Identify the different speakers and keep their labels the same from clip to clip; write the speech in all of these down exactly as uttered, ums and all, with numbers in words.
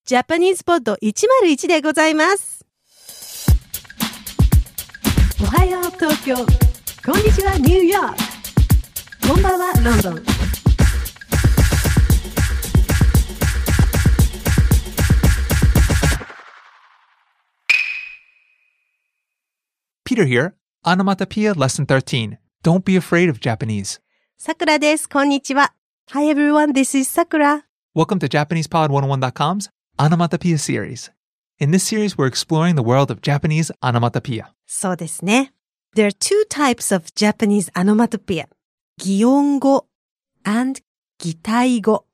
Speaker 1: ジャパニーズポッドいちまるいちでございます。おはよう東京、こんにちはニューヨーク、こんばんはロンドン。
Speaker 2: Peter here. Onomatopoeia Lesson thirteen. Don't be afraid of Japanese.
Speaker 1: さくらです。こんにちは。Hi everyone, this is Sakura.
Speaker 2: Welcome to JapanesePod one oh one dot com's Onomatopoeia series. In this series, we're exploring the world of Japanese onomatopoeia.
Speaker 1: そうですね。There are two types of Japanese onomatopoeia. 擬音語 and 擬態語。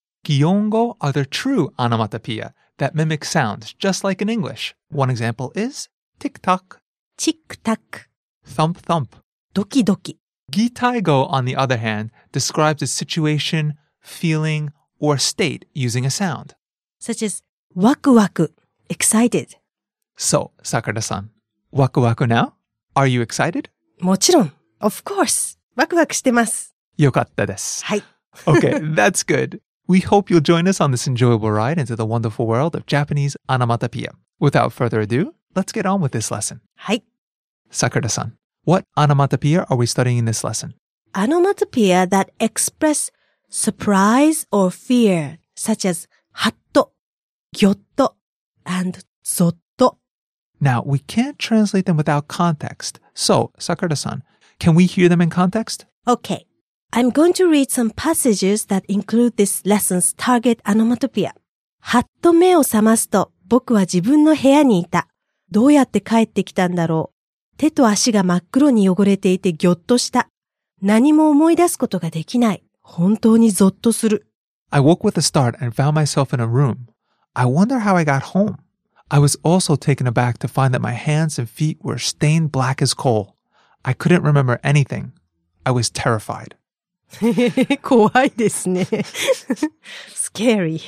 Speaker 2: Gyongo are the true onomatopoeia that mimic sounds just like in English. One example is tick-tock,
Speaker 1: チックタック、
Speaker 2: thump-thump.
Speaker 1: ドキドキ。
Speaker 2: Gitaigo, on the other hand, describes a situation, feeling, or state using a sound.
Speaker 1: such as ワクワク excited.
Speaker 2: So, Sakura-san, waku waku now? Are you excited?
Speaker 1: もちろん of course ワクワクしてます。
Speaker 2: Yokatta desu.
Speaker 1: はい。
Speaker 2: Okay, that's good. We hope you'll join us on this enjoyable ride into the wonderful world of Japanese onomatopoeia. Without further ado, let's get on with this lesson.
Speaker 1: はい。
Speaker 2: Sakura-san, what onomatopoeia are we studying in this lesson?
Speaker 1: Onomatopoeia that express surprise or fear, such as ハッと、ギョッと and ゾッと。
Speaker 2: Now, we can't translate them without context. So, Sakura-san, can we hear them in context?
Speaker 1: Okay. I'm going to read some passages that include this lesson's target onomatopoeia. はっと目を覚ますと僕は自分の部屋にいた。どうやって帰ってきたんだろう。手と足が真っ黒に汚れていてぎょっとした。何も思い出すことができない。本当にゾッとする。
Speaker 2: I woke with a start and found myself in a room. I wonder how I got home. I was also taken aback to find that my hands and feet were stained black as coal. I couldn't remember anything. I was terrified.
Speaker 1: 怖いですね。Scary.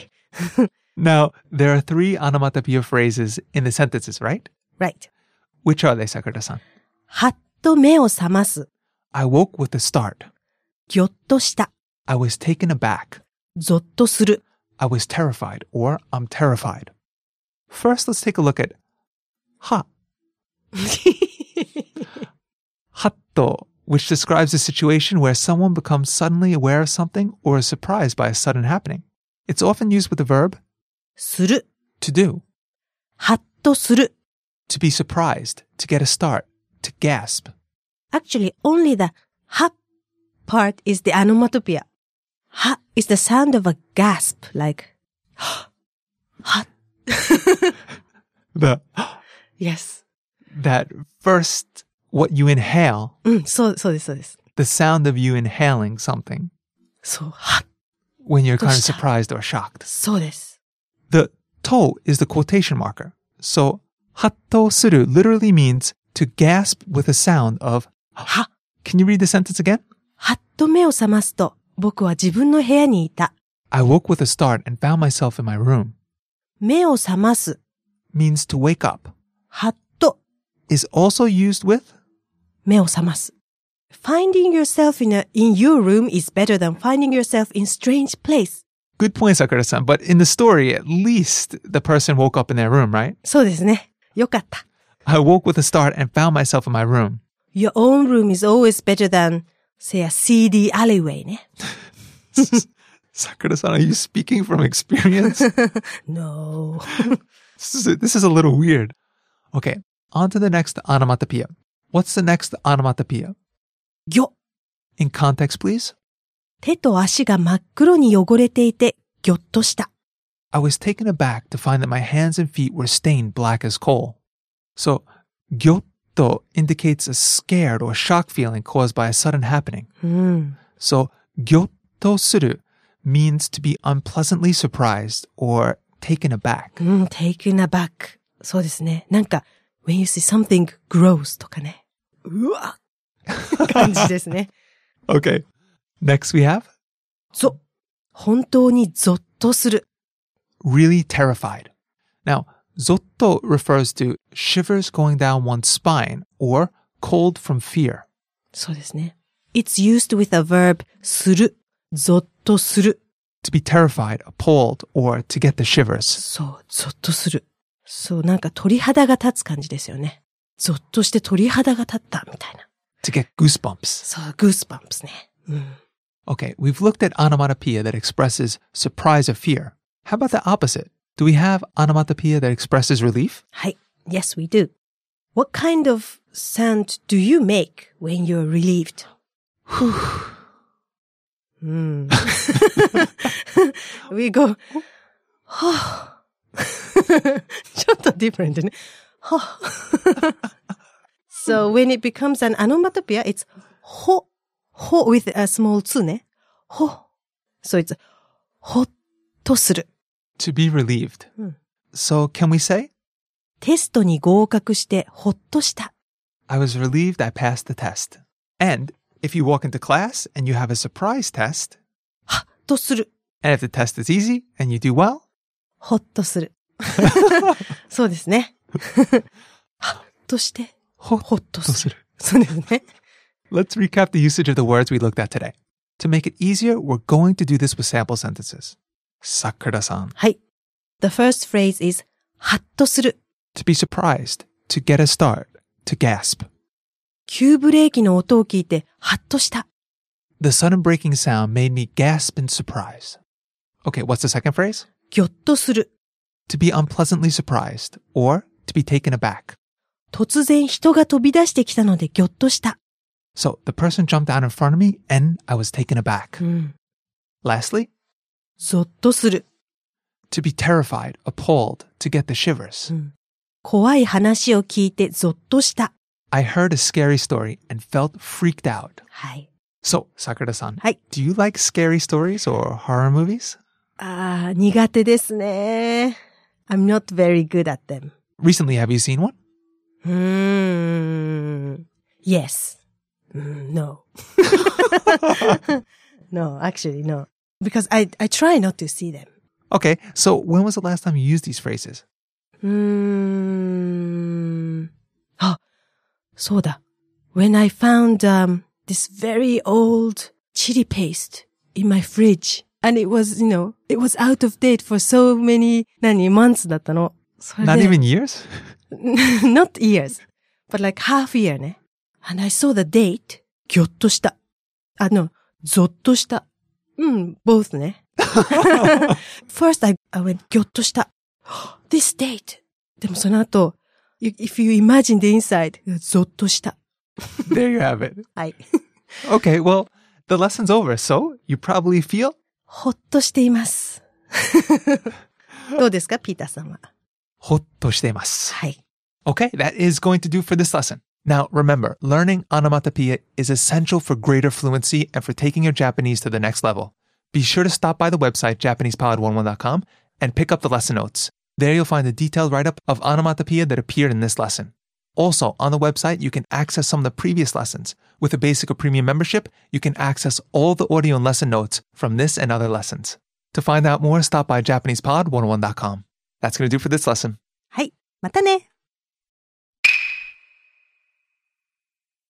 Speaker 2: Now, there are three onomatopoeia phrases in the sentences, right?
Speaker 1: Right.
Speaker 2: Which are they, Sakura-san?
Speaker 1: はっと目を覚ます。
Speaker 2: I woke with a start.
Speaker 1: ぎょっとした。
Speaker 2: I was taken aback.
Speaker 1: ゾッとする。
Speaker 2: I was terrified, or I'm terrified. First, let's take a look at ha. Hatto, which describes a situation where someone becomes suddenly aware of something or is surprised by a sudden happening. It's often used with the verb
Speaker 1: する。
Speaker 2: to do,
Speaker 1: はっとする。
Speaker 2: to be surprised, to get a start, to gasp.
Speaker 1: Actually, only the は part is the onomatopoeia. は is the sound of a gasp, like は
Speaker 2: The
Speaker 1: Yes.
Speaker 2: that first, what you inhale,
Speaker 1: うん、そう、そうです、そうです。
Speaker 2: the sound of you inhaling something
Speaker 1: そう、は
Speaker 2: when you're kind of
Speaker 1: どうした？
Speaker 2: surprised or shocked.
Speaker 1: そうです。
Speaker 2: The to is the quotation marker. So, hatto suru literally means to gasp with a sound of
Speaker 1: は
Speaker 2: Can you read the sentence again?
Speaker 1: はっと目を覚ますと、僕は自分の部屋にいた。
Speaker 2: I woke with a start and found myself in my room.
Speaker 1: 目を覚ます。
Speaker 2: Means to wake up.
Speaker 1: はっと
Speaker 2: Is also used with
Speaker 1: 目を覚ます。Finding yourself in a, in your room is better than finding yourself in strange place.
Speaker 2: Good point, Sakura-san. But in the story, at least the person woke up in their room, right?
Speaker 1: そうですね。よかった。
Speaker 2: I woke with a start and found myself in my room.
Speaker 1: Your own room is always better than, say, a seedy alleyway ね。
Speaker 2: Sakura-san, are you speaking from experience?
Speaker 1: No.
Speaker 2: This is, a, this is a little weird. Okay, on to the next onomatopoeia. What's the next onomatopoeia?
Speaker 1: ぎょ。
Speaker 2: In context, please.
Speaker 1: 手と足が真っ黒に汚れていて、ぎょっとした。
Speaker 2: I was taken aback to find that my hands and feet were stained black as coal. So, gyotto indicates a scared or shock feeling caused by a sudden happening.
Speaker 1: うん。
Speaker 2: So, gyotto suru means to be unpleasantly surprised or taken aback.
Speaker 1: うん、taken aback. そうですね。なんか、when you see something gross とかね。うわ感じですね。
Speaker 2: Okay. Next we have
Speaker 1: ぞ。本当にゾッとする。
Speaker 2: really terrified. Now, zotto refers to shivers going down one's spine or cold from fear.
Speaker 1: そうですね。It's used with a verb する。ゾッとする。
Speaker 2: To be terrified, appalled, or to get the shivers.
Speaker 1: そう、ゾッとする。そう、なんか鳥肌が立つ感じですよね。ゾッとして鳥肌が立ったみたいな。
Speaker 2: To get goosebumps.
Speaker 1: そう、グースバンプスね。うん。
Speaker 2: Okay, we've looked at onomatopoeia that expresses surprise or fear. How about the opposite? Do we have onomatopoeia that expresses relief?
Speaker 1: はい。Yes, we do. What kind of sound do you make when you're relieved? うん。We go, はぁ。ちょっと different ね。はぁ。So when it becomes an onomatopoeia, it's ほ、ほ with a small つね。ほ。So it's ほっとする。
Speaker 2: To be relieved.
Speaker 1: うん。
Speaker 2: So can we say?
Speaker 1: テストに合格してほっとした。
Speaker 2: I was relieved I passed the test. And if you walk into class and you have a surprise test,
Speaker 1: はっとする。
Speaker 2: and if the test is easy and you do well,
Speaker 1: ほっとする。そうですね。はっとして、ほっとする。そうですね。
Speaker 2: Let's recap the usage of the words we looked at today. To make it easier, we're going to do this with sample sentences. Sakura-san.
Speaker 1: はい。The first phrase is はっとする。
Speaker 2: To be surprised, to get a start, to gasp.
Speaker 1: 急ブレーキの音を聞いてはっとした。
Speaker 2: The sudden breaking sound made me gasp in surprise. Okay, what's the second phrase?
Speaker 1: ぎょっとする。
Speaker 2: To be unpleasantly surprised, or to be taken aback.
Speaker 1: 突然人が飛び出してきたのでぎょっとした。
Speaker 2: So the person jumped out in front of me and I was taken aback.
Speaker 1: うん。
Speaker 2: Lastly,
Speaker 1: ゾッとする。
Speaker 2: to be terrified, appalled, to get the shivers.
Speaker 1: うん。怖い話を聞いてゾッとした。
Speaker 2: I heard a scary story and felt freaked out.
Speaker 1: はい。
Speaker 2: So, Sakura-san,
Speaker 1: はい。
Speaker 2: do you like scary stories or horror movies?
Speaker 1: ああ、苦手ですね。I'm not very good at them.
Speaker 2: Recently, have you seen one?
Speaker 1: うーん。Yes. Mm, no. No, actually, no. Because I, I try not to see them.
Speaker 2: Okay, so when was the last time you used these phrases?
Speaker 1: うーん。あ、そうだ。When I found um, this very old chili paste in my fridge. And it was, you know, it was out of date for so many, 何 months だったの。
Speaker 2: Not even years?
Speaker 1: Not years. But like half year ね。And I saw the date. ぎょっとした。あの、ゾッとした。うん、both ね。First I, I went ぎょっとした。This date. でもその後、if you imagine the inside, ゾッとした。
Speaker 2: There you have it.
Speaker 1: はい。
Speaker 2: Okay, well, the lesson's over, so you probably feel?
Speaker 1: ほっとしています。どうですか、ピーターさんは。
Speaker 2: ほっとしています。
Speaker 1: はい。
Speaker 2: Okay, that is going to do for this lesson. Now, remember, learning onomatopoeia is essential for greater fluency and for taking your Japanese to the next level. Be sure to stop by the website japanese pod eleven dot com and pick up the lesson notes. There you'll find a detailed write-up of onomatopoeia that appeared in this lesson. Also, on the website, you can access some of the previous lessons. With a basic or premium membership, you can access all the audio and lesson notes from this and other lessons. To find out more, stop by japanese pod eleven dot com. That's going to do for this lesson.
Speaker 1: はい。またね。